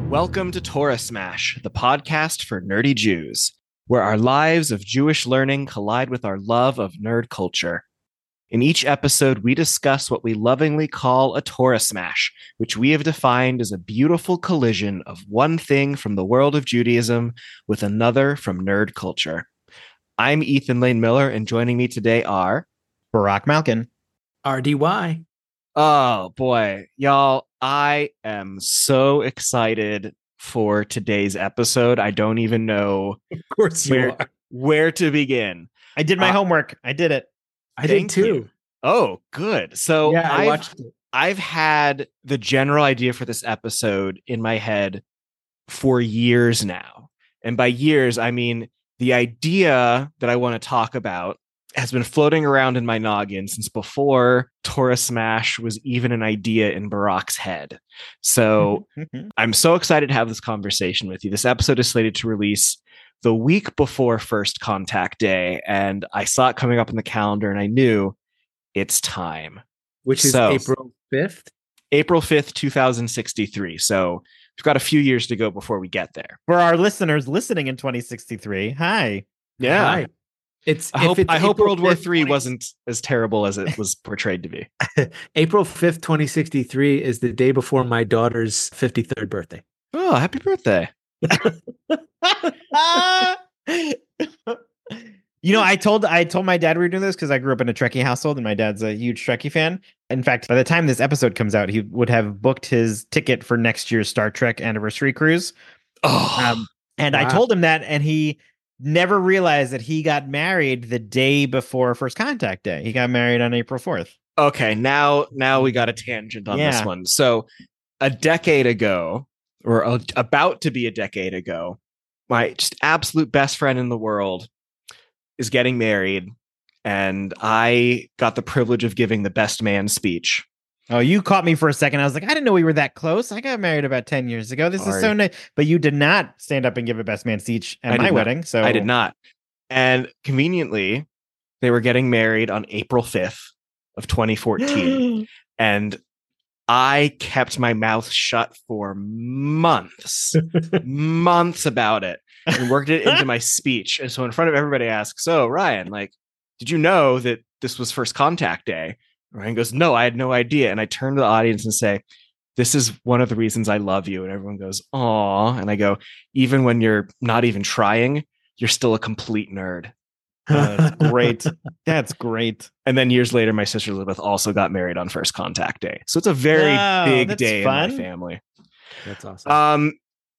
Welcome to Torah Smash, the podcast for nerdy Jews, where our lives of Jewish learning collide with our love of nerd culture. In each episode, we discuss what we lovingly call a Torah Smash, which we have defined as a beautiful collision of one thing from the world of Judaism with another from nerd culture. I'm Ethan Lane Miller, and joining me today are Barack Malkin. RDY. Oh boy, y'all, I am so excited for today's episode. I don't even know Of course you are. where to begin. I did my homework. I did it. I did too. You. Oh, good. So yeah, I watched it. I've had the general idea for this episode in my head for years now. And by years, I mean the idea that I want to talk about has been floating around in my noggin since before Torah Smash was even an idea in Barack's head. So I'm so excited to have this conversation with you. This episode is slated to release the week before First Contact Day, and I saw it coming up in the calendar, and I knew it's time. Which is April 5th? April 5th, 2063. So we've got a few years to go before we get there. For our listeners listening in 2063, hi. Yeah. Hi. I hope World War III wasn't as terrible as it was portrayed to be. April 5th, 2063 is the day before my daughter's 53rd birthday. Oh, happy birthday. You know, I told my dad we were doing this because I grew up in a Trekkie household and my dad's a huge Trekkie fan. In fact, by the time this episode comes out, he would have booked his ticket for next year's Star Trek anniversary cruise. Oh, and wow. I told him that, and he never realized that he got married the day before First Contact Day. He got married on April 4th. Okay, now we got a tangent on this one. So a decade ago, or about to be a decade ago, my just absolute best friend in the world is getting married, and I got the privilege of giving the best man speech. Oh, you caught me for a second. I was like, I didn't know we were that close. I got married about 10 years ago. This is so nice. But you did not stand up and give a best man speech at my wedding. So I did not. And conveniently, they were getting married on April 5th of 2014. And I kept my mouth shut for months about it, and worked it into my speech. And so in front of everybody I asked, so Ryan, like, did you know that this was First Contact Day? Ryan goes, no, I had no idea. And I turn to the audience and say, this is one of the reasons I love you. And everyone goes, aw. And I go, even when you're not even trying, you're still a complete nerd. That's great. That's great. And then years later, my sister Elizabeth also got married on First Contact Day. So it's a very big day in my family. That's awesome.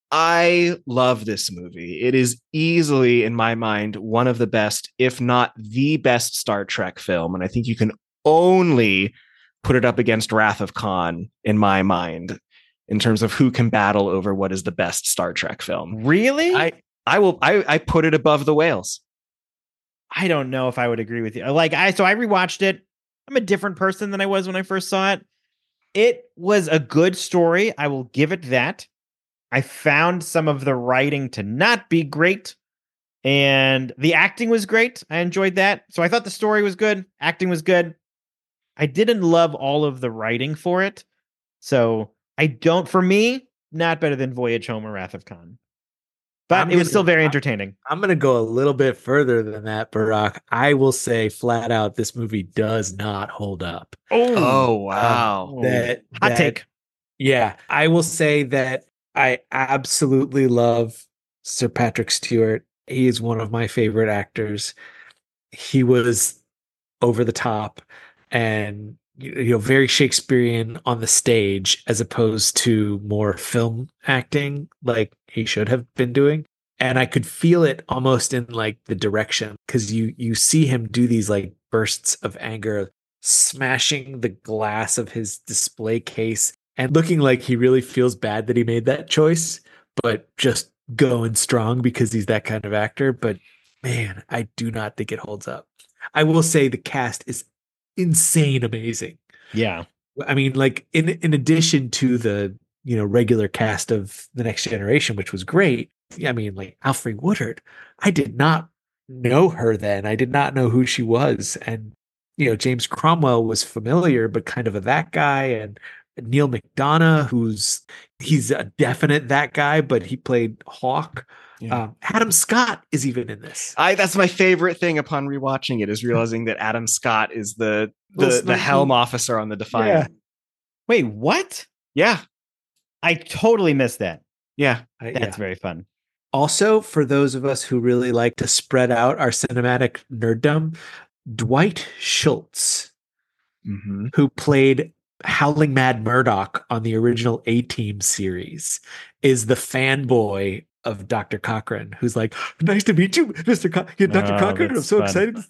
I love this movie. It is easily, in my mind, one of the best, if not the best Star Trek film. And I think you can only put it up against Wrath of Khan, in my mind, in terms of who can battle over what is the best Star Trek film. Really? I put it above The Whales. I don't know if I would agree with you. I rewatched it. I'm a different person than I was when I first saw it. It was a good story. I will give it that. I found some of the writing to not be great, and the acting was great. I enjoyed that. So I thought the story was good. Acting was good. I didn't love all of the writing for it. So for me, not better than Voyage Home or Wrath of Khan. But it was still very entertaining. I'm going to go a little bit further than that, Barack. I will say flat out, this movie does not hold up. Oh wow. Hot take. Yeah, I will say that I absolutely love Sir Patrick Stewart. He is one of my favorite actors. He was over the top and very Shakespearean on the stage, as opposed to more film acting like he should have been doing. And I could feel it almost in like the direction, because you see him do these like bursts of anger, smashing the glass of his display case and looking like he really feels bad that he made that choice, but just going strong because he's that kind of actor. But man, I do not think it holds up. I will say the cast is insane amazing. Yeah. I mean, like in addition to the regular cast of The Next Generation, which was great. I mean, like Alfre Woodard, I did not know her then. I did not know who she was. And James Cromwell was familiar, but kind of that guy. And Neil McDonough, he's a definite that guy, but he played Hawk. Yeah. Adam Scott is even in this. That's my favorite thing upon rewatching it, is realizing that Adam Scott is the Little snarky. helm officer on the Defiant. Wait, what? Yeah. I totally missed that. Yeah. That's very fun. Also, for those of us who really like to spread out our cinematic nerddom, Dwight Schultz, who played Howling Mad Murdoch on the original A-Team series, is the fanboy of Dr. Cochran, who's like, "Nice to meet you, Mr. Dr. Cochran. I'm so excited."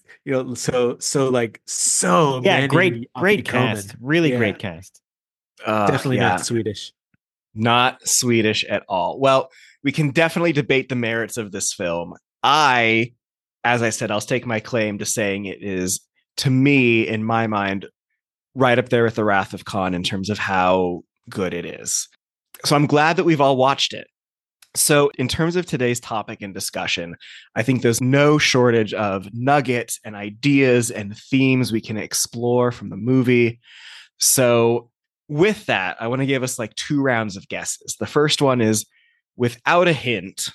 Great cast. Really great cast. Definitely not Swedish. Not Swedish at all. Well, we can definitely debate the merits of this film. As I said, I'll stake my claim to saying it is, to me, in my mind, right up there with The Wrath of Khan in terms of how good it is. So I'm glad that we've all watched it. So in terms of today's topic and discussion, I think there's no shortage of nuggets and ideas and themes we can explore from the movie. So with that, I want to give us like 2 rounds of guesses. The first one is without a hint.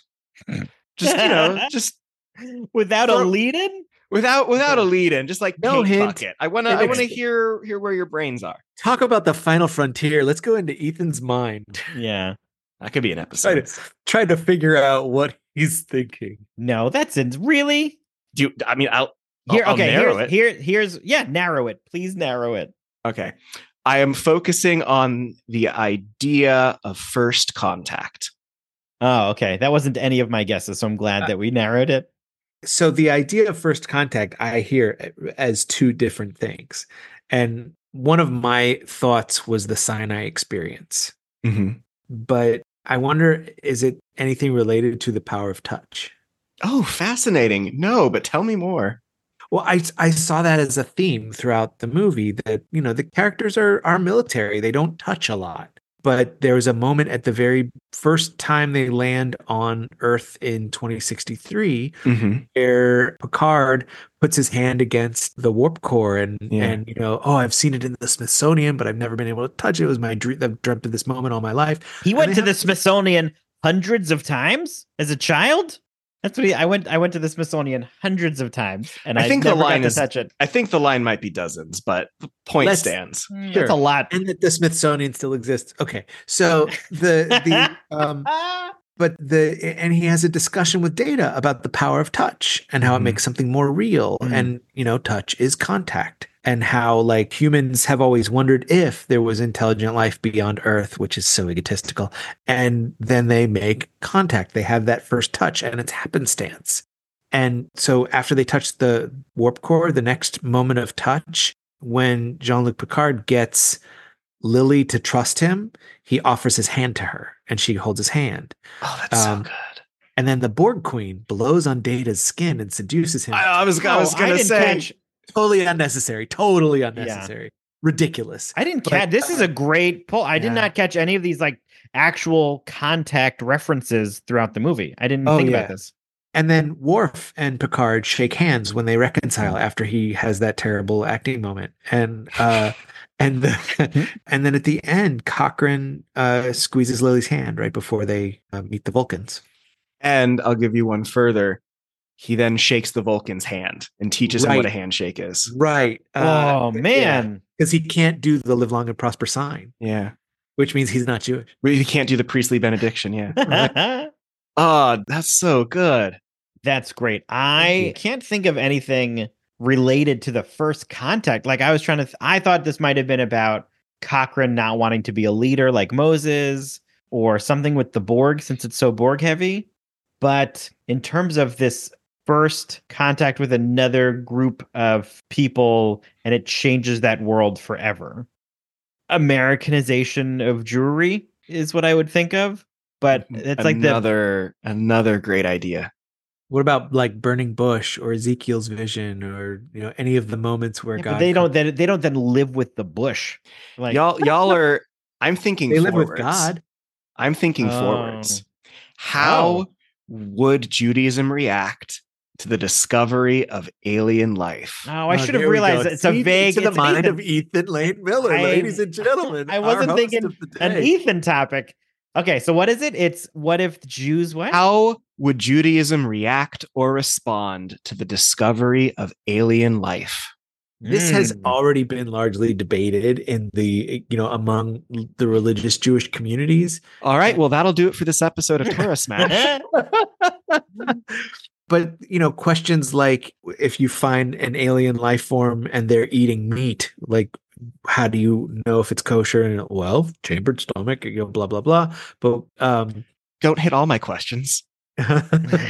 Just without a lead-in? Without a lead-in, just like no hint. Bucket. I want to hear where your brains are. Talk about the final frontier. Let's go into Ethan's mind. Yeah. That could be an episode. Try to figure out what he's thinking. No, that's it. Really? I'll narrow it. Here's narrow it. Please narrow it. Okay. I am focusing on the idea of first contact. Oh, okay. That wasn't any of my guesses, so I'm glad that we narrowed it. So the idea of first contact, I hear as 2 different things. And one of my thoughts was the Sinai experience. Mm-hmm. But I wonder, is it anything related to the power of touch? Oh, fascinating. No, but tell me more. Well, I saw that as a theme throughout the movie, that, the characters are military. They don't touch a lot. But there was a moment at the very first time they land on Earth in 2063 where Picard puts his hand against the warp core and I've seen it in the Smithsonian, but I've never been able to touch it. It was my dream. I've dreamt of this moment all my life. He went to the Smithsonian hundreds of times as a child. That's what I went to the Smithsonian hundreds of times, and I think the line is touch it. I think the line might be dozens, but the point stands. Sure. That's a lot, and that the Smithsonian still exists. Okay, so and he has a discussion with Data about the power of touch and how it makes something more real, and touch is contact. And how, like, humans have always wondered if there was intelligent life beyond Earth, which is so egotistical. And then they make contact. They have that first touch, and it's happenstance. And so after they touch the warp core, the next moment of touch, when Jean-Luc Picard gets Lily to trust him, he offers his hand to her, and she holds his hand. Oh, that's so good. And then the Borg Queen blows on Data's skin and seduces him. I was going to say... Totally unnecessary. Yeah. Ridiculous. I didn't catch. This is a great pull. I did not catch any of these like actual contact references throughout the movie. I didn't think about this. And then Worf and Picard shake hands when they reconcile after he has that terrible acting moment. And and then at the end, Cochrane squeezes Lily's hand right before they meet the Vulcans. And I'll give you one further. He then shakes the Vulcan's hand and teaches him what a handshake is. Right. Oh, man. Because he can't do the live long and prosper sign. Yeah. Which means he's not Jewish. He can't do the priestly benediction. Yeah. Oh, that's so good. That's great. I can't think of anything related to the first contact. Like, I was trying to, I thought this might have been about Cochrane not wanting to be a leader like Moses, or something with the Borg, since it's so Borg heavy. But in terms of this first contact with another group of people, and it changes that world forever. Americanization of Jewry is what I would think of, but it's like another great idea. What about like Burning Bush or Ezekiel's vision, or any of the moments where God? They don't then live with the bush. Like y'all are. I'm thinking they forwards. live with God. I'm thinking forwards. How would Judaism react to the discovery of alien life. Oh, I should have there we realized go. that it's a See, vague. to the it's an mind Ethan. of Ethan Lane Miller, ladies and gentlemen. I our wasn't host thinking of the an day. Ethan topic. Okay, so what is it? It's what if the Jews what? How would Judaism react or respond to the discovery of alien life? This has Mm. already been largely debated in the, among the religious Jewish communities. All right, well, that'll do it for this episode of Torah Smash. But, questions like if you find an alien life form and they're eating meat, like, how do you know if it's kosher? And well, chambered stomach, blah, blah, blah. But Don't hit all my questions. But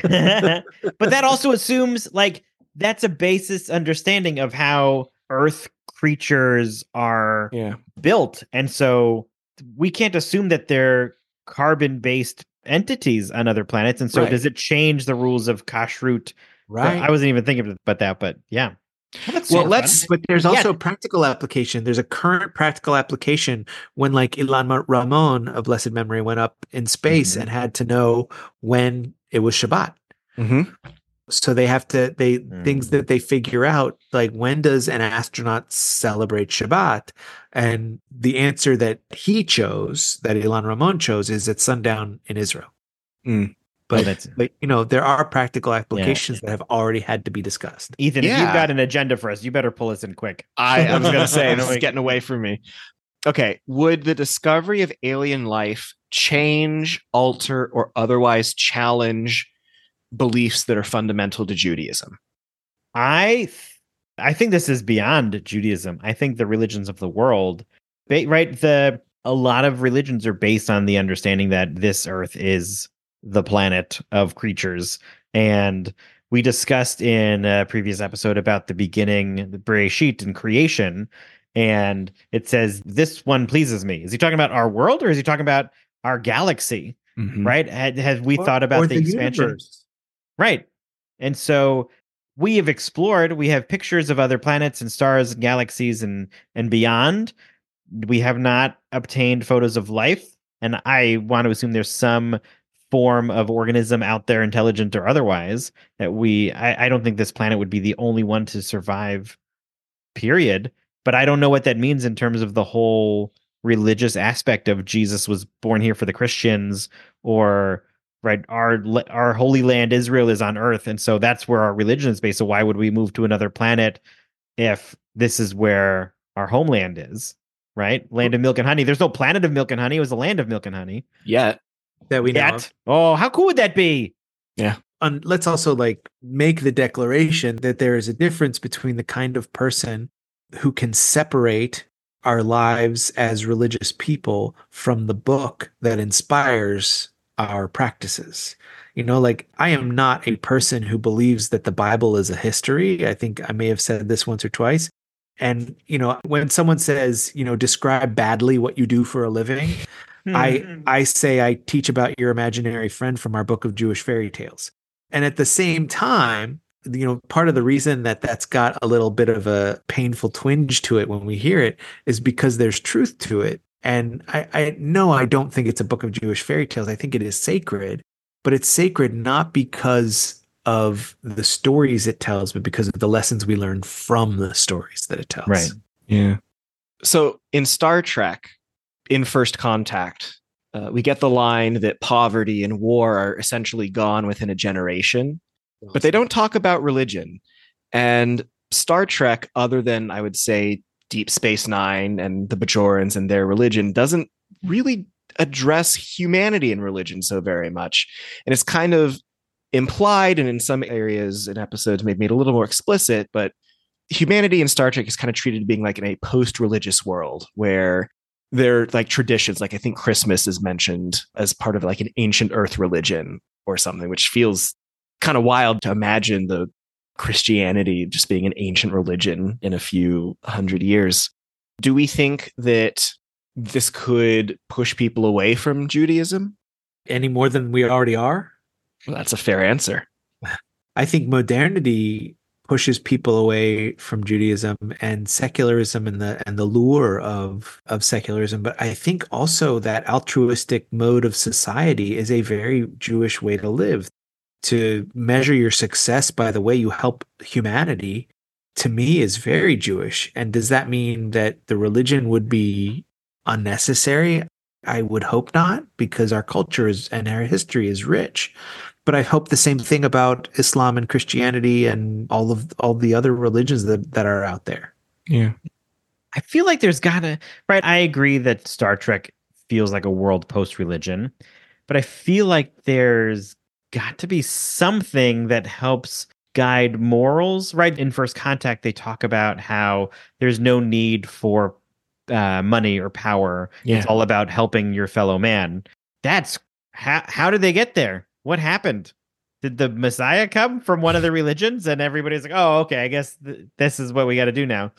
that also assumes like that's a basis understanding of how Earth creatures are Yeah. built. And so we can't assume that they're carbon-based entities on other planets. And so Right. does it change the rules of kashrut? right. I wasn't even thinking about that, but yeah. That's Well, super let's- fun. But there's also practical application. There's a current practical application when like Ilan Ramon of blessed memory went up in space Mhm. and had to know when it was Shabbat. Mm-hmm. So they have to things that they figure out, like when does an astronaut celebrate Shabbat? And the answer that he chose, that Ilan Ramon chose, is at sundown in Israel. Mm. But, that's- there are practical applications that have already had to be discussed. Ethan, if Yeah. you've got an agenda for us, you better pull us in quick. I was going to say, this is Like- getting away from me. Okay. Would the discovery of alien life change, alter, or otherwise challenge beliefs that are fundamental to Judaism? I think this is beyond Judaism. I think the religions of the world, right? A lot of religions are based on the understanding that this earth is the planet of creatures. And we discussed in a previous episode about the beginning, the Bereshit and creation. And it says, this one pleases me. Is he talking about our world or is he talking about our galaxy? Mhm. Right? Had we thought about the expansion? universe. Right. And so we have explored, we have pictures of other planets and stars and galaxies and beyond. We have not obtained photos of life. And I want to assume there's some form of organism out there, intelligent or otherwise, that I don't think this planet would be the only one to survive, period. But I don't know what that means in terms of the whole religious aspect of Jesus was born here for the Christians, or right, our holy land Israel is on earth, and so that's where our religion is based. So why would we move to another planet if this is where our homeland is? Right, land of milk and honey. There's no planet of milk and honey. It was a land of milk and honey. Yet. That we know of. Yet. Oh, how cool would that be? And let's also make the declaration that there is a difference between the kind of person who can separate our lives as religious people from the book that inspires our practices. I am not a person who believes that the Bible is a history. I think I may have said this once or twice. And, when someone says, describe badly what you do for a living, I say I teach about your imaginary friend from our book of Jewish fairy tales. And at the same time, part of the reason that that's got a little bit of a painful twinge to it when we hear it is because there's truth to it. And I don't think it's a book of Jewish fairy tales. I think it is sacred, but it's sacred not because of the stories it tells, but because of the lessons we learn from the stories that it tells. Right. Yeah. So in Star Trek, in First Contact, we get the line that poverty and war are essentially gone within a generation, but they don't talk about religion. And Star Trek, other than I would say Deep Space Nine and the Bajorans and their religion, doesn't really address humanity and religion so very much. And it's kind of implied, and in some areas in episodes maybe made a little more explicit, but humanity in Star Trek is kind of treated being like in a post-religious world where they're like traditions. Like I think Christmas is mentioned as part of like an ancient Earth religion or something, which feels kind of wild to imagine the Christianity just being an ancient religion in a few hundred years. Do we think that this could push people away from Judaism? Any more than we already are? Well, that's a fair answer. I think modernity pushes people away from Judaism and secularism and the lure of secularism. But I think also that altruistic mode of society is a very Jewish way to live. to measure your success by the way you help humanity, to me, is very Jewish. And does that mean that the religion would be unnecessary? I would hope not, because our culture is and our history is rich. But I hope the same thing about Islam and Christianity and all the other religions that are out there. Yeah. I feel like there's gotta, right? I agree that Star Trek feels like a world post-religion, but I feel like there's got to be something that helps guide morals, right? In First Contact, they talk about how there's no need for money or power. Yeah. It's all about helping your fellow man. That's how did they get there? What happened? Did the Messiah come from one of the religions? And everybody's like, oh, okay, I guess this is what we got to do now.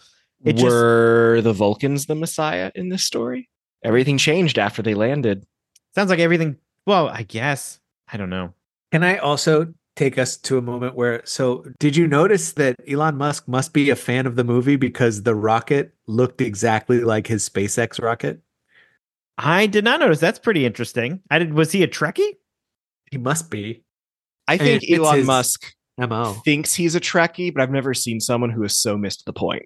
Were the Vulcans the Messiah in this story? Everything changed after they landed. Sounds like everything. Well, I guess. I don't know. Can I also take us to a moment where, so did you notice that Elon Musk must be a fan of the movie because the rocket looked exactly like his SpaceX rocket? I did not notice. That's pretty interesting. Was he a Trekkie? He must be. I think it fits Elon his Musk MO. thinks he's a Trekkie, but I've never seen someone who has so missed the point.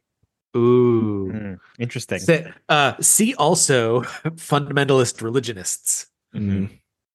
Ooh. Interesting. See also fundamentalist religionists. Mm-hmm.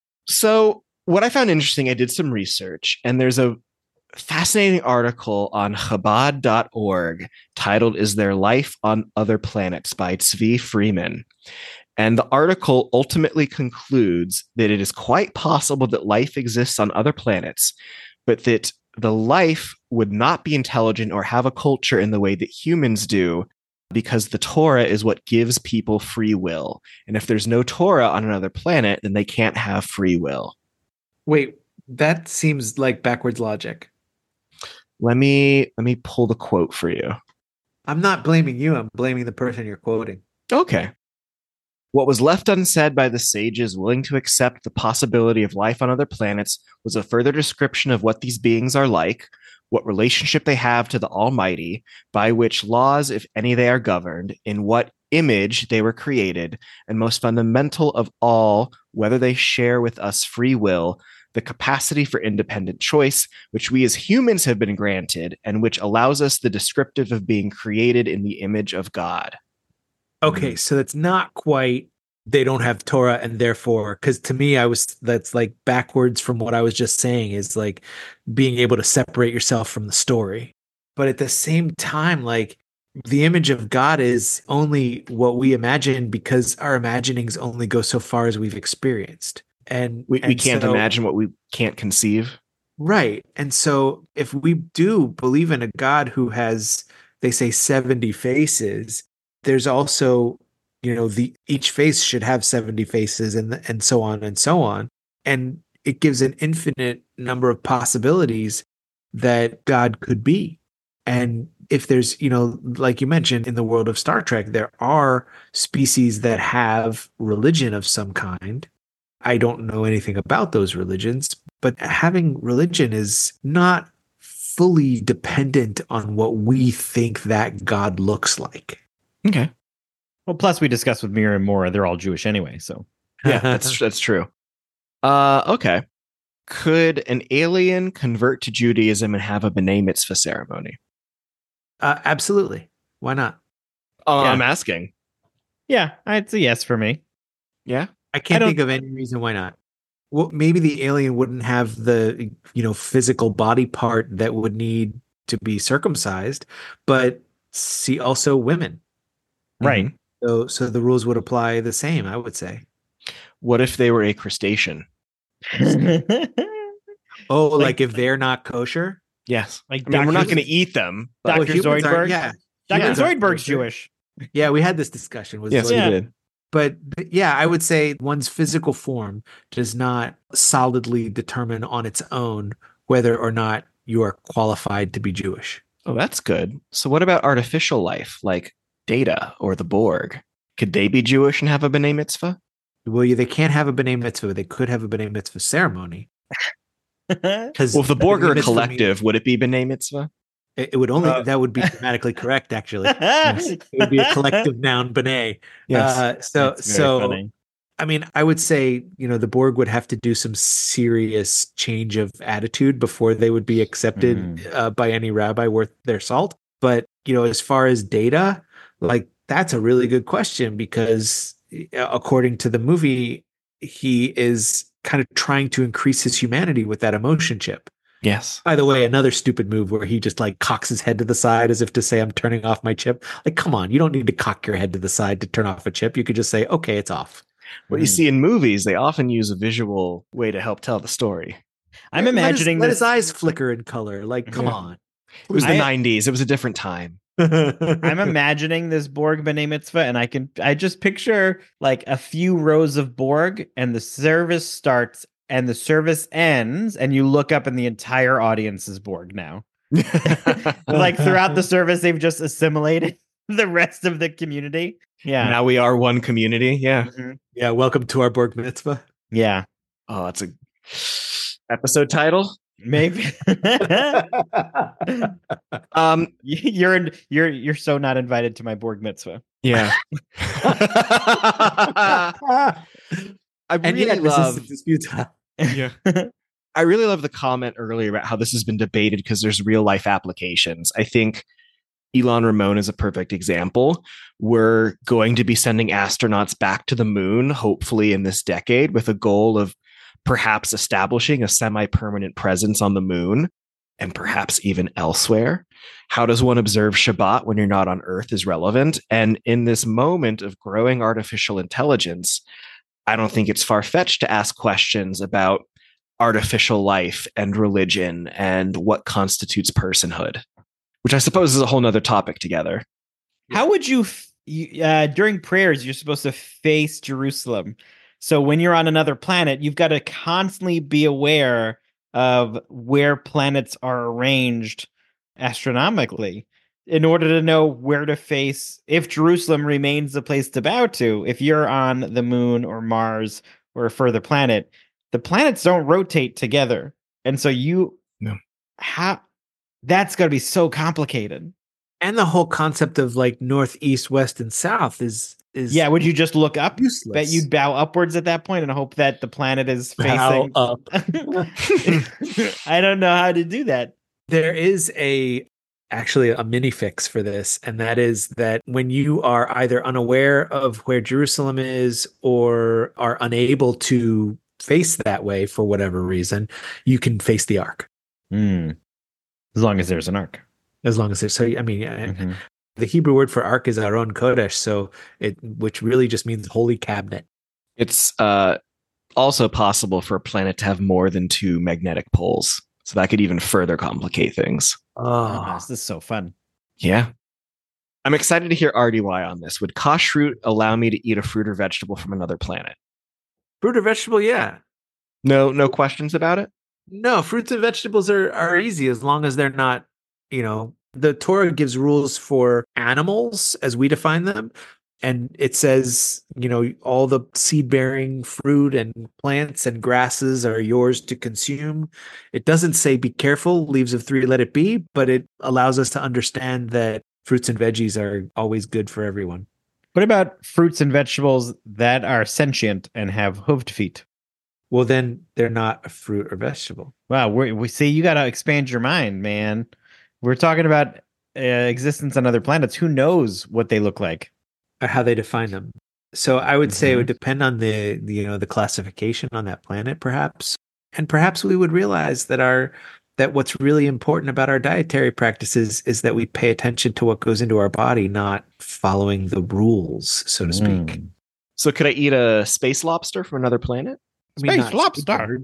So what I found interesting, I did some research, and there's a fascinating article on Chabad.org titled "Is There Life on Other Planets" by Tzvi Freeman. And the article ultimately concludes that it is quite possible that life exists on other planets, but that the life would not be intelligent or have a culture in the way that humans do, because the Torah is what gives people free will. And if there's no Torah on another planet, then they can't have free will. Wait, that seems like backwards logic. Let me pull the quote for you. I'm not blaming you. I'm blaming the person you're quoting. Okay. What was left unsaid by the sages willing to accept the possibility of life on other planets was a further description of what these beings are like, what relationship they have to the Almighty, by which laws, if any, they are governed, in what image they were created, and most fundamental of all, whether they share with us free will, the capacity for independent choice, which we as humans have been granted, and which allows us the descriptive of being created in the image of God. Okay, so it's not quite they don't have Torah and therefore, because to me, that's like backwards from what I was just saying, is like being able to separate yourself from the story. But at the same time, like the image of God is only what we imagine because our imaginings only go so far as we've experienced. And we can't imagine what we can't conceive. Right. And so if we do believe in a God who has, they say 70 faces, there's also, each face should have 70 faces and so on and so on. And it gives an infinite number of possibilities that God could be. And if there's, like you mentioned in the world of Star Trek, there are species that have religion of some kind. I don't know anything about those religions, but having religion is not fully dependent on what we think that God looks like. Okay. Well, plus we discussed with Mira and Mora, they're all Jewish anyway, so. Yeah, that's true. Okay. Could an alien convert to Judaism and have a B'nai Mitzvah ceremony? Absolutely. Why not? Yeah. Yeah. I'm asking. Yeah, it's a yes for me. Yeah. I can't think of any reason why not. Well, maybe the alien wouldn't have the, physical body part that would need to be circumcised, but see also women. Right. So the rules would apply the same, I would say. What if they were a crustacean? Oh, like if they're not kosher? Yes. Like I mean, we're not Dr. going to eat them. But Dr. humans Zoidberg? yeah. Dr. Humans aren't Zoidberg's kosher. Jewish. Yeah, we had this discussion with yes, we Zoidberg. did. But yeah, I would say one's physical form does not solidly determine on its own whether or not you are qualified to be Jewish. Oh, that's good. So what about artificial life, like Data or the Borg? Could they be Jewish and have a B'nai Mitzvah? Well, they can't have a B'nai Mitzvah. They could have a B'nai Mitzvah ceremony. Well, if the Borg are a collective, would it be B'nai Mitzvah? It would only, that would be grammatically correct, actually. Yes. It would be a collective noun, B'nai. Yes. So funny. I mean, I would say, the Borg would have to do some serious change of attitude before they would be accepted by any rabbi worth their salt. But, as far as data, like that's a really good question because according to the movie, he is kind of trying to increase his humanity with that emotion chip. Yes. By the way, another stupid move where he just like cocks his head to the side as if to say, I'm turning off my chip. Like, come on, you don't need to cock your head to the side to turn off a chip. You could just say, okay, it's off. What you see in movies, they often use a visual way to help tell the story. I'm imagining let his eyes flicker in color. Like, come on. It was the 90s. It was a different time. I'm imagining this Borg B'nai Mitzvah, and I just picture like a few rows of Borg, and the service starts and the service ends, and you look up and the entire audience is Borg now. Like throughout the service, they've just assimilated the rest of the community. Yeah. Now we are one community. Yeah. Mm-hmm. Yeah. Welcome to our Borg Mitzvah. Yeah. Oh, that's a episode title. Maybe. You're so not invited to my Borg Mitzvah. Yeah. I really love yeah. I really love the comment earlier about how this has been debated because there's real life applications. I think Elon Ramon is a perfect example. We're going to be sending astronauts back to the moon, hopefully in this decade, with a goal of perhaps establishing a semi-permanent presence on the moon and perhaps even elsewhere. How does one observe Shabbat when you're not on Earth is relevant. And in this moment of growing artificial intelligence, I don't think it's far-fetched to ask questions about artificial life and religion and what constitutes personhood, which I suppose is a whole nother topic together. How would you during prayers, you're supposed to face Jerusalem. So when you're on another planet, you've got to constantly be aware of where planets are arranged astronomically in order to know where to face if Jerusalem remains the place to bow to. If you're on the moon or Mars or a further planet, the planets don't rotate together. And so that's got to be so complicated. And the whole concept of like north, east, west, and south is yeah. Would you just look up? Useless. Bet you'd bow upwards at that point and hope that the planet is facing bow up. I don't know how to do that. There is actually a mini fix for this, and that is that when you are either unaware of where Jerusalem is or are unable to face that way for whatever reason, you can face the Ark. As long as there's an Ark. As long as there's, so I mean, the Hebrew word for Ark is Aron Kodesh, which really just means holy cabinet. It's also possible for a planet to have more than two magnetic poles, so that could even further complicate things. Oh, this is so fun. Yeah. I'm excited to hear RDY on this. Would kashrut allow me to eat a fruit or vegetable from another planet? Fruit or vegetable, yeah. No questions about it? No, fruits and vegetables are easy as long as they're not, the Torah gives rules for animals as we define them. And it says, all the seed-bearing fruit and plants and grasses are yours to consume. It doesn't say be careful, leaves of 3 let it be, but it allows us to understand that fruits and veggies are always good for everyone. What about fruits and vegetables that are sentient and have hooved feet? Well, then they're not a fruit or vegetable. Wow, we see you got to expand your mind, man. We're talking about existence on other planets. Who knows what they look like? Or how they define them. So I would say it would depend on the classification on that planet, perhaps. And perhaps we would realize that what's really important about our dietary practices is that we pay attention to what goes into our body, not following the rues, so to speak. So could I eat a space lobster from another planet? Space lobster.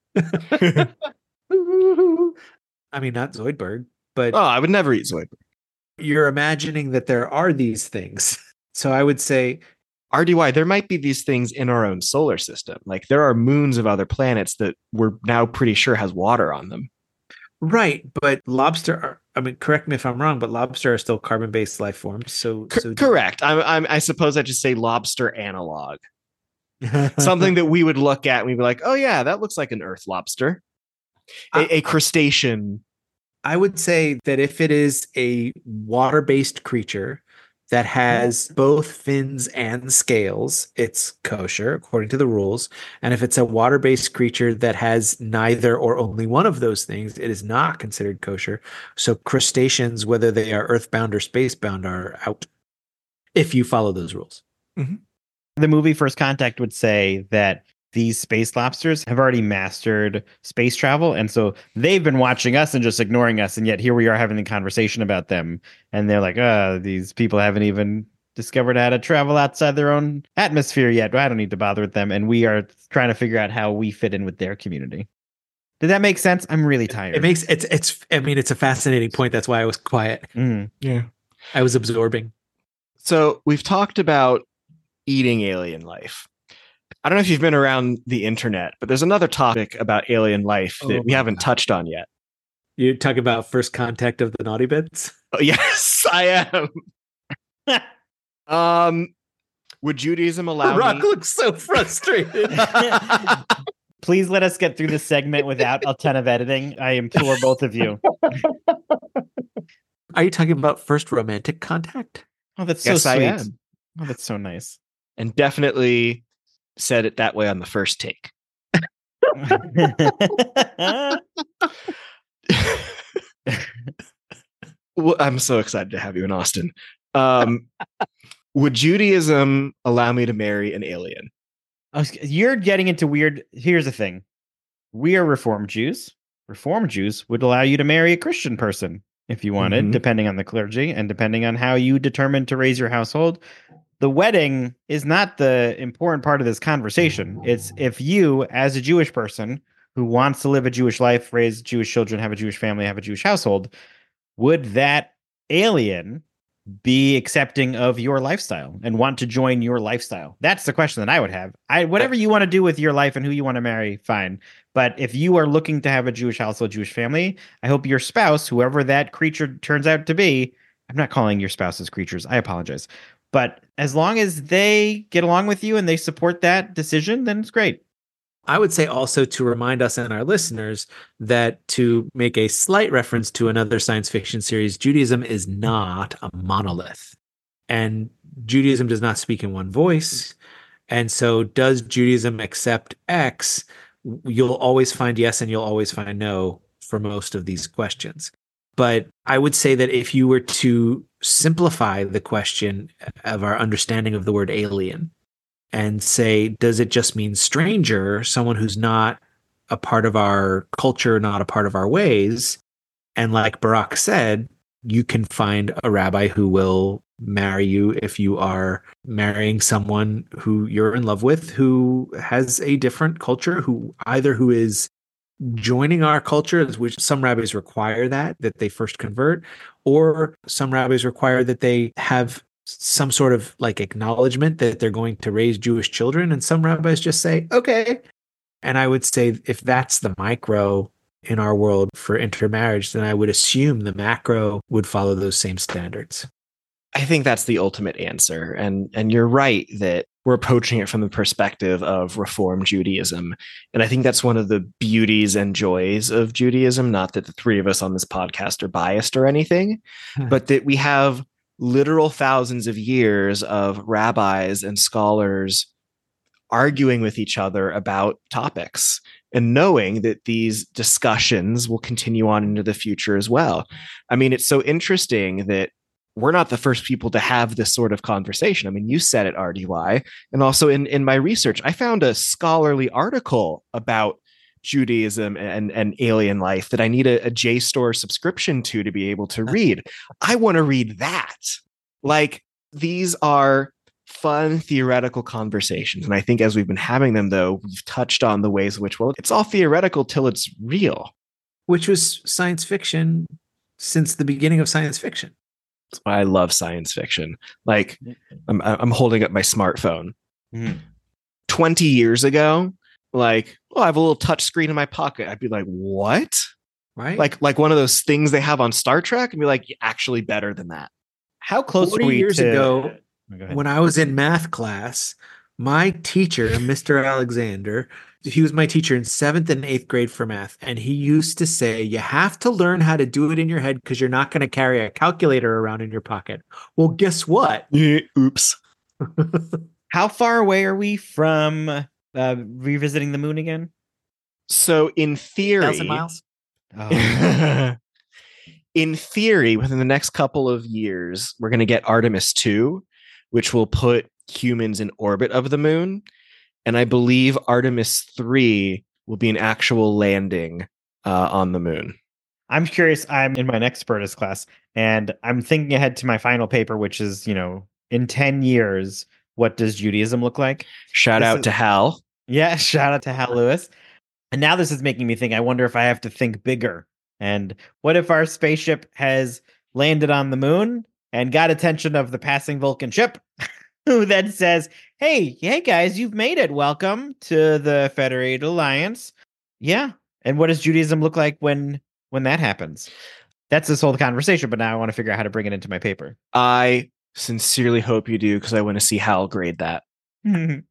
I mean, not Zoidberg, but... Oh, I would never eat Zoidberg. You're imagining that there are these things. So I would say... RDY, there might be these things in our own solar system. Like there are moons of other planets that we're now pretty sure has water on them. Right, but lobster... correct me if I'm wrong, but lobster are still carbon-based life forms. So correct. I suppose I just say lobster analog. Something that we would look at and we'd be like, oh yeah, that looks like an earth lobster. A crustacean. I would say that if it is a water-based creature that has both fins and scales, it's kosher according to the rules. And if it's a water-based creature that has neither or only one of those things, it is not considered kosher. So crustaceans, whether they are earthbound or spacebound, are out if you follow those rules. The movie First Contact would say that these space lobsters have already mastered space travel. And so they've been watching us and just ignoring us. And yet here we are having a conversation about them. And they're like, these people haven't even discovered how to travel outside their own atmosphere yet. I don't need to bother with them. And we are trying to figure out how we fit in with their community. Did that make sense? I'm really tired. It's a fascinating point. That's why I was quiet. Yeah. I was absorbing. So we've talked about eating alien life. I don't know if you've been around the internet, but there's another topic about alien life that we haven't touched on yet. You talk about First Contact of the Naughty Bits? Oh, yes, I am. Would Judaism allow Rock me? looks so frustrated. Please let us get through this segment without a ton of editing. I implore both of you. Are you talking about First Romantic Contact? Oh, that's Yes, so I sweet. am. Oh, that's so nice. And definitely said it that way on the first take. Well, I'm so excited to have you in Austin. Would Judaism allow me to marry an alien? You're getting into weird. Here's the thing. We are Reformed Jews. Reformed Jews would allow you to marry a Christian person if you wanted, depending on the clergy and depending on how you determined to raise your household. The wedding is not the important part of this conversation. It's if you, as a Jewish person who wants to live a Jewish life, raise Jewish children, have a Jewish family, have a Jewish household, would that alien be accepting of your lifestyle and want to join your lifestyle? That's the question that I would have. Whatever you want to do with your life and who you want to marry, fine. But if you are looking to have a Jewish household, Jewish family, I hope your spouse, whoever that creature turns out to be, I'm not calling your spouses creatures. I apologize. But as long as they get along with you and they support that decision, then it's great. I would say also to remind us and our listeners that to make a slight reference to another science fiction series, Judaism is not a monolith. And Judaism does not speak in one voice. And so does Judaism accept X? You'll always find yes and you'll always find no for most of these questions. But I would say that if you were to simplify the question of our understanding of the word alien and say, does it just mean stranger, someone who's not a part of our culture, not a part of our ways? And like Barak said, you can find a rabbi who will marry you if you are marrying someone who you're in love with, who has a different culture, who is joining our culture, which some rabbis require that they first convert, or some rabbis require that they have some sort of like acknowledgement that they're going to raise Jewish children. And some rabbis just say, okay. And I would say if that's the micro in our world for intermarriage, then I would assume the macro would follow those same standards. I think that's the ultimate answer. And you're right that we're approaching it from the perspective of Reform Judaism. And I think that's one of the beauties and joys of Judaism. Not that the three of us on this podcast are biased or anything, but that we have literal thousands of years of rabbis and scholars arguing with each other about topics and knowing that these discussions will continue on into the future as well. I mean, it's so interesting that we're not the first people to have this sort of conversation. I mean, you said it, RDY. And also in my research, I found a scholarly article about Judaism and alien life that I need a JSTOR subscription to be able to read. I want to read that. Like, these are fun theoretical conversations. And I think as we've been having them, though, we've touched on the ways in which, well, it's all theoretical till it's real. Which was science fiction since the beginning of science fiction. That's why I love science fiction. Like, I'm holding up my smartphone. 20 years ago, like, I have a little touch screen in my pocket. I'd be like, what? Right? Like one of those things they have on Star Trek, and be like, actually better than that. How close 40 were we years to... ago, when I was in math class, my teacher, Mr. Alexander, He was my teacher in 7th and 8th grade for math. And he used to say, you have to learn how to do it in your head because you're not going to carry a calculator around in your pocket. Well, guess what? Oops. How far away are we from revisiting the moon again? So in theory, 1,000 miles? Oh. in theory, within the next couple of years, we're going to get Artemis 2, which will put humans in orbit of the moon. And I believe Artemis 3 will be an actual landing on the moon. I'm curious. I'm in my next Spiritus class, and I'm thinking ahead to my final paper, which is, in 10 years, what does Judaism look like? Shout out to Hal. Yeah, shout out to Hal Lewis. And now this is making me think, I wonder if I have to think bigger. And what if our spaceship has landed on the moon and got attention of the passing Vulcan ship, who then says, hey guys, you've made it. Welcome to the Federated Alliance. Yeah. And what does Judaism look like when that happens? That's this whole conversation, but now I want to figure out how to bring it into my paper. I sincerely hope you do, because I want to see Hal grade that. And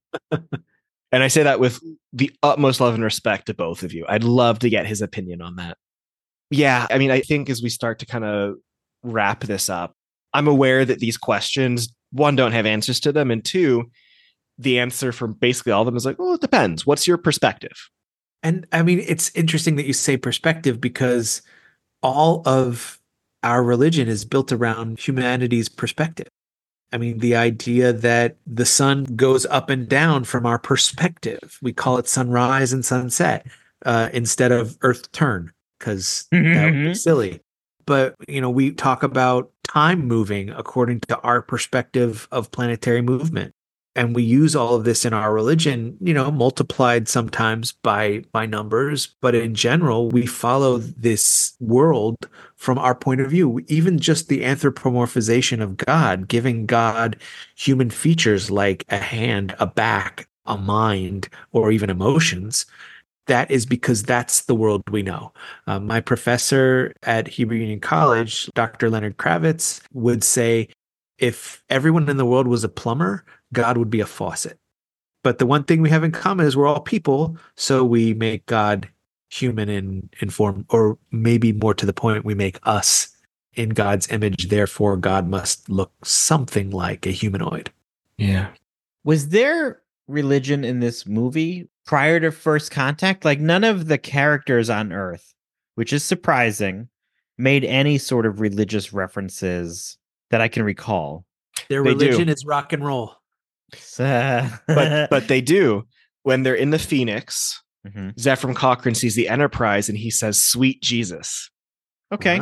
I say that with the utmost love and respect to both of you. I'd love to get his opinion on that. Yeah, I mean, I think as we start to kind of wrap this up, I'm aware that these questions, one, don't have answers to them, and two, the answer from basically all of them is like, well, it depends. What's your perspective? And I mean, it's interesting that you say perspective, because all of our religion is built around humanity's perspective. I mean, the idea that the sun goes up and down from our perspective. We call it sunrise and sunset instead of earth turn, because that would be silly. But, we talk about time moving according to our perspective of planetary movement. And we use all of this in our religion, multiplied sometimes by numbers. But in general, we follow this world from our point of view. Even just the anthropomorphization of God, giving God human features like a hand, a back, a mind, or even emotions. That is because that's the world we know. My professor at Hebrew Union College, Dr. Leonard Kravitz, would say, if everyone in the world was a plumber, God would be a faucet. But the one thing we have in common is we're all people, so we make God human in form, or maybe more to the point, we make us in God's image. Therefore, God must look something like a humanoid. Yeah. Was there religion in this movie prior to First Contact? Like, none of the characters on Earth, which is surprising, made any sort of religious references that I can recall. Their religion is rock and roll. But they do. When they're in the Phoenix, Zephram Cochrane sees the Enterprise and he says, "Sweet Jesus." Okay.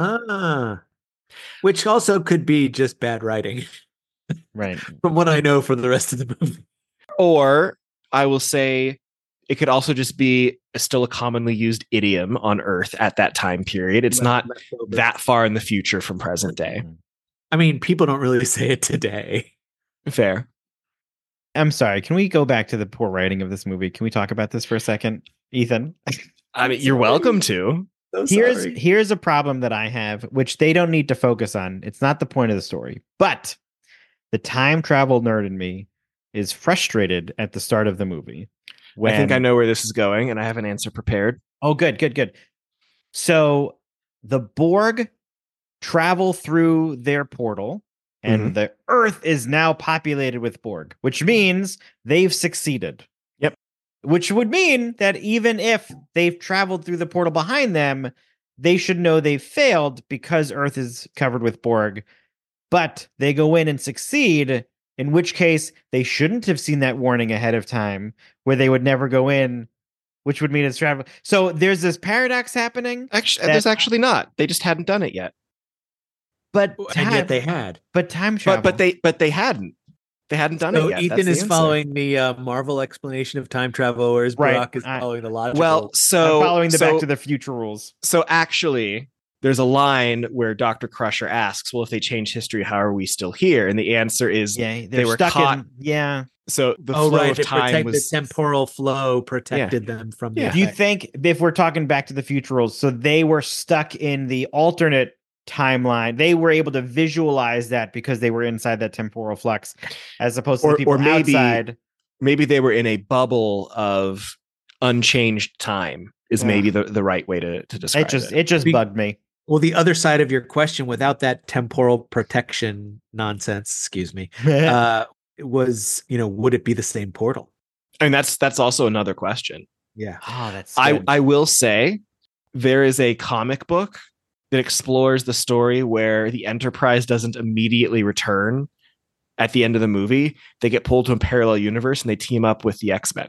Which also could be just bad writing. Right. From what I know for the rest of the movie. Or I will say it could also just be still a commonly used idiom on Earth at that time period. It's not that far in the future from present day. I mean, people don't really say it today. Fair. I'm sorry. Can we go back to the poor writing of this movie? Can we talk about this for a second, Ethan? I mean, you're welcome to. So here's a problem that I have, which they don't need to focus on. It's not the point of the story. But the time travel nerd in me is frustrated at the start of the movie. I think I know where this is going, and I have an answer prepared. Oh, good. So the Borg travel through their portal, and the Earth is now populated with Borg, which means they've succeeded. Yep. Which would mean that even if they've traveled through the portal behind them, they should know they've failed because Earth is covered with Borg. But they go in and succeed, in which case they shouldn't have seen that warning ahead of time, where they would never go in, which would mean it's travel. So there's this paradox happening. Actually, there's actually not. They just hadn't done it yet. But and yet they had. But time travel. But they hadn't. They hadn't done it yet. Ethan is following the Marvel explanation of time travel, whereas Barack is following the logical. Well, I'm following the Back to the Future rules. So actually, there's a line where Dr. Crusher asks, "Well, if they change history, how are we still here?" And the answer is, they were stuck caught. So the flow of time was the temporal flow protected them from. Do you think, if we're talking Back to the Future rules, so they were stuck in the alternate timeline, they were able to visualize that because they were inside that temporal flux, as opposed to the people outside. Maybe they were in a bubble of unchanged time is maybe the right way to describe it. It just bugged me. Well, the other side of your question, without that temporal protection nonsense, excuse me, was, would it be the same portal? I mean, that's also another question. Yeah. Oh, that's good. I will say there is a comic book that explores the story where the Enterprise doesn't immediately return at the end of the movie. They get pulled to a parallel universe and they team up with the X-Men.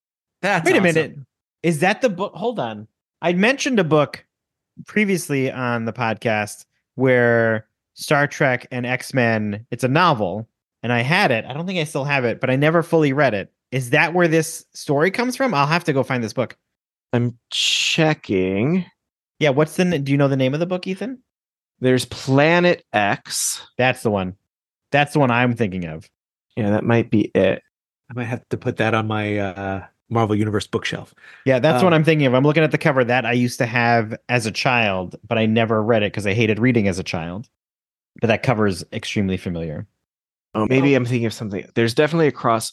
Wait a minute. Is that the book? Hold on. I mentioned a book previously on the podcast where Star Trek and X-Men, it's a novel, and I had it. I don't think I still have it, but I never fully read it. Is that where this story comes from? I'll have to go find this book. I'm checking. Yeah, do you know the name of the book, Ethan? There's Planet X. That's the one. That's the one I'm thinking of. Yeah, that might be it. I might have to put that on my Marvel Universe bookshelf. Yeah, that's what I'm thinking of. I'm looking at the cover that I used to have as a child, but I never read it because I hated reading as a child. But that cover is extremely familiar. Oh, maybe I'm thinking of something. There's definitely a cross.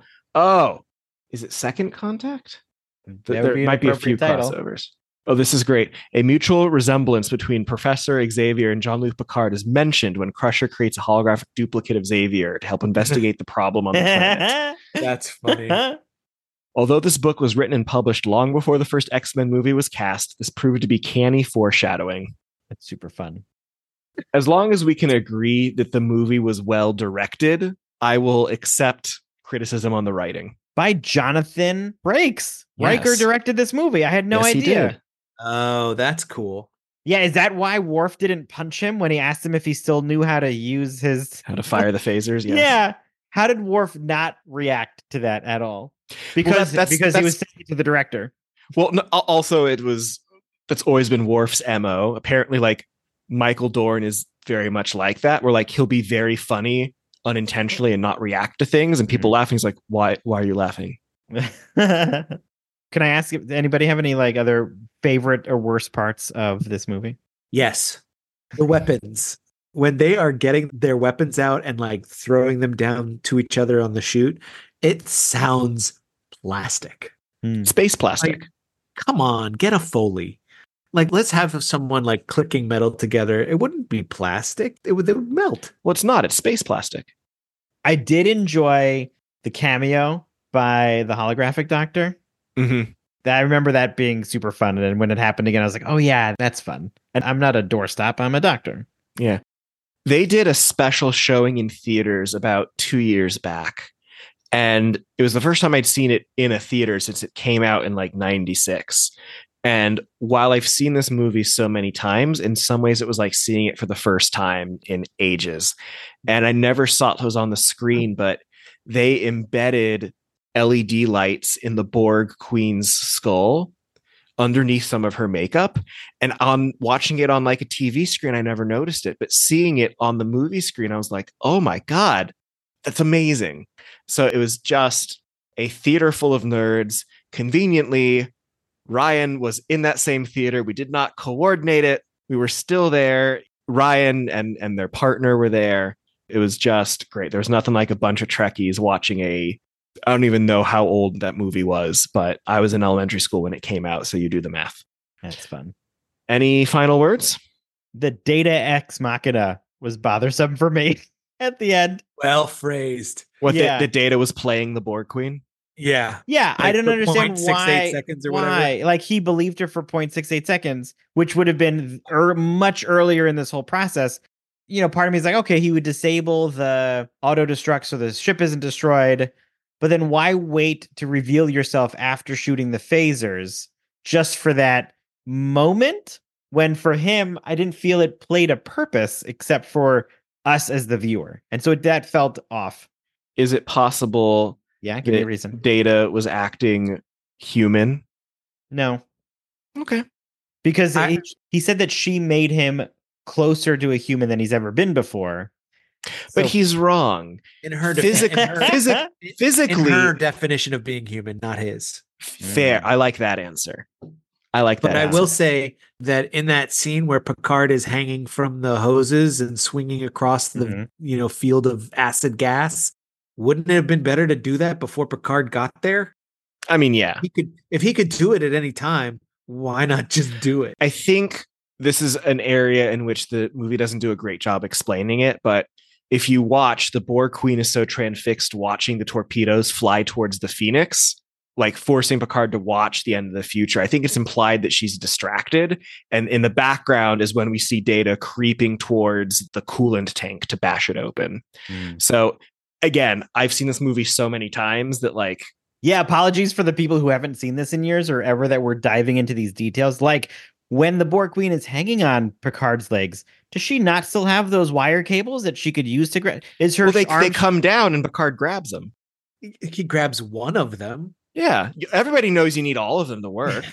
Oh, is it Second Contact? There might be a few crossovers. Oh, this is great. A mutual resemblance between Professor Xavier and Jean-Luc Picard is mentioned when Crusher creates a holographic duplicate of Xavier to help investigate the problem on the planet. That's funny. Although this book was written and published long before the first X-Men movie was cast, this proved to be canny foreshadowing. That's super fun. As long as we can agree that the movie was well directed, I will accept criticism on the writing. By Jonathan Frakes. Yes. Riker directed this movie. I had no Yes, he idea. did. Oh, that's cool. Yeah, is that why Worf didn't punch him when he asked him if he still knew how to use his... How to fire the phasers, yes. Yeah. How did Worf not react to that at all? Because Well, he was saying it to the director. Well, no, also that's always been Worf's MO. Apparently, like, Michael Dorn is very much like that, where like he'll be very funny unintentionally and not react to things, and people laughing. He's like, why are you laughing? Can I ask if anybody have any like other favorite or worst parts of this movie? Yes. The weapons. When they are getting their weapons out and like throwing them down to each other on the chute, it sounds plastic. Space plastic. Like, come on, get a Foley. Like, let's have someone like clicking metal together. It wouldn't be plastic. It would melt. Well, it's not. It's space plastic. I did enjoy the cameo by the holographic doctor. Mm-hmm. I remember that being super fun. And when it happened again, I was like, oh, yeah, that's fun. And I'm not a doorstop. I'm a doctor. Yeah. They did a special showing in theaters about 2 years back. And it was the first time I'd seen it in a theater since it came out in like 96. And while I've seen this movie so many times, in some ways it was like seeing it for the first time in ages. And I never saw it was on the screen, but they embedded LED lights in the Borg Queen's skull underneath some of her makeup. And on watching it on like a TV screen, I never noticed it. But seeing it on the movie screen, I was like, oh my God, that's amazing. So it was just a theater full of nerds. Conveniently, Ryan was in that same theater. We did not coordinate it. We were still there. Ryan and their partner were there. It was just great. There was nothing like a bunch of Trekkies watching I don't even know how old that movie was, but I was in elementary school when it came out. So you do the math. That's fun. Any final words? The Data Ex Machina was bothersome for me at the end. Well phrased. What Yeah. the Data was playing the Borg Queen? Yeah. Yeah, I Like don't for understand 0.68 why. seconds or why? whatever. Like he believed her for 0.68 seconds, which would have been much earlier in this whole process. You know, part of me is like, okay, he would disable the auto destruct so the ship isn't destroyed. But then why wait to reveal yourself after shooting the phasers just for that moment? When for him, I didn't feel it played a purpose except for us as the viewer. And so that felt off. Is it possible Yeah, give me a that reason. Data was acting human? No. Okay. Because I- he said that she made him closer to a human than he's ever been before. But So- he's wrong. In her Physically, in her definition of being human, not his. fair. I like that answer. I like that. But I answer. will say that in that scene where Picard is hanging from the hoses and swinging across the Mhm. field of acid gas, wouldn't it have been better to do that before Picard got there? I mean, yeah. If he could do it at any time, why not just do it? I think this is an area in which the movie doesn't do a great job explaining it, but if you watch, the Borg Queen is so transfixed watching the torpedoes fly towards the Phoenix, like forcing Picard to watch the end of the future. I think it's implied that she's distracted. And in the background is when we see Data creeping towards the coolant tank to bash it open. So again, I've seen this movie so many times that like, yeah, apologies for the people who haven't seen this in years or ever that we're diving into these details. Like when the Borg Queen is hanging on Picard's legs, does she not still have those wire cables that she could use to grab? Is her they arm come down and Picard grabs them. He grabs one of them. Yeah, everybody knows you need all of them to work.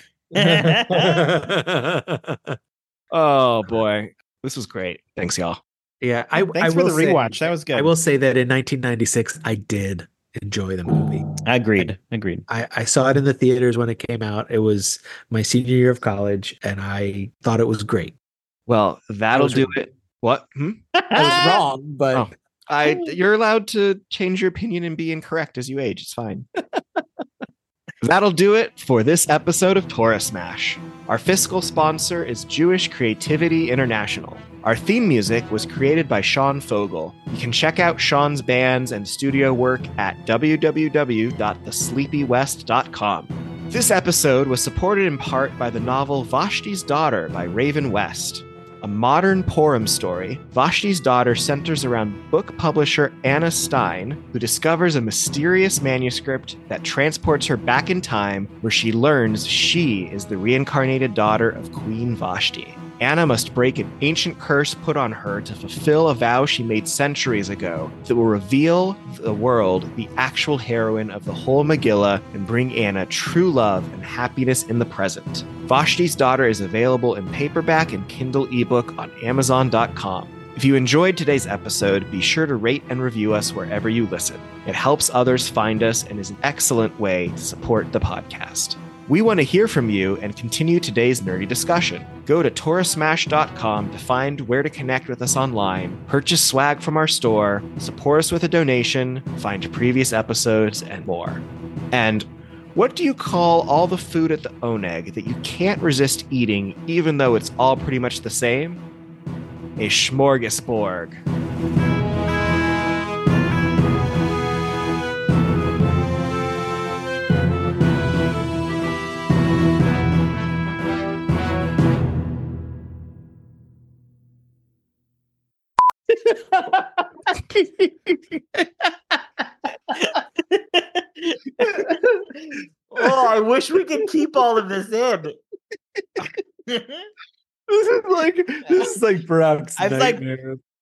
Oh boy, this was great. Thanks, y'all. Yeah, Thanks for the rewatch. That was good. I will say that in 1996, I did enjoy the movie. Agreed. I saw it in the theaters when it came out. It was my senior year of college, and I thought it was great. Well, that'll do it. What? I was wrong, but you're allowed to change your opinion and be incorrect as you age. It's fine. That'll do it for this episode of Torah Smash. Our fiscal sponsor is Jewish Creativity International. Our theme music was created by Sean Fogel. You can check out Sean's bands and studio work at www.thesleepywest.com. This episode was supported in part by the novel Vashti's Daughter by Raven West. A modern Purim story, Vashti's Daughter centers around book publisher Anna Stein, who discovers a mysterious manuscript that transports her back in time where she learns she is the reincarnated daughter of Queen Vashti. Anna must break an ancient curse put on her to fulfill a vow she made centuries ago that will reveal the world the actual heroine of the whole Megillah and bring Anna true love and happiness in the present. Vashti's Daughter is available in paperback and Kindle ebook on Amazon.com. If you enjoyed today's episode, be sure to rate and review us wherever you listen. It helps others find us and is an excellent way to support the podcast. We want to hear from you and continue today's nerdy discussion. Go to torasmash.com to find where to connect with us online, purchase swag from our store, support us with a donation, find previous episodes, and more. And what do you call all the food at the Oneg that you can't resist eating even though it's all pretty much the same? A smorgasbord. Oh, I wish we could keep all of this in. This is like Brock's I was like, nightmare.